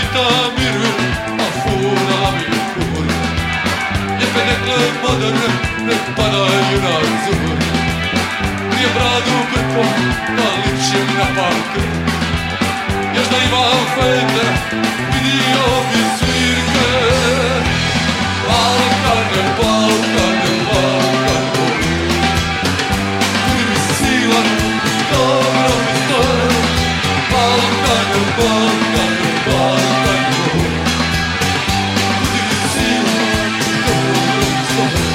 leta miruju, a fura mi kuri. Lijepe nekle moderne, nek padaju na zubur. Prije bradu brko, da ličim na parke. Još da imam Fendera, vidio bi svirke. Balkane, Balkane, Balkane, budi mi silan, dobro mi stoje. Balkane, Balkane, Balkane, budi mi silan, dobro mi stoje.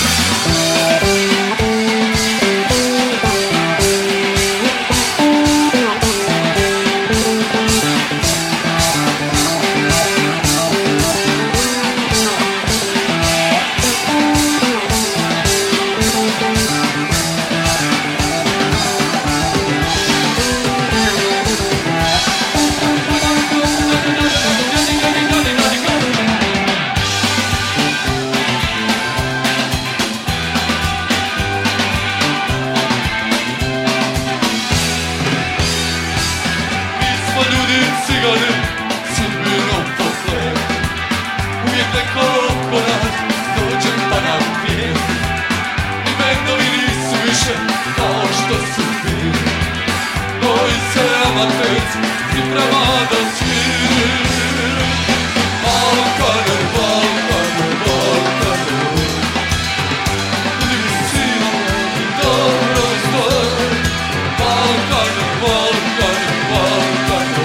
Cigane, sudbinom posle. Uvijek neko oko nas dođe pa nam pije. I bendovi nisu više kao što su bili. Koji se amaterci priprema da sviri. Balkane, Balkane, Balkane, budi mi silan i dobro stoje. Balkane, Balkane, Balkane,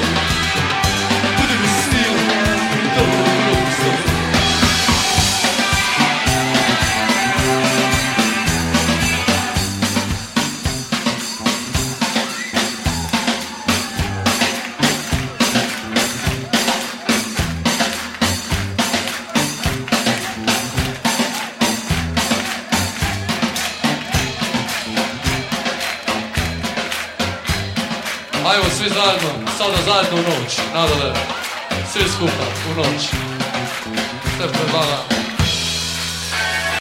ajmo svi zajedno, sada zajedno u noć, nadalje, svi skupa u noć. Sve pred vama.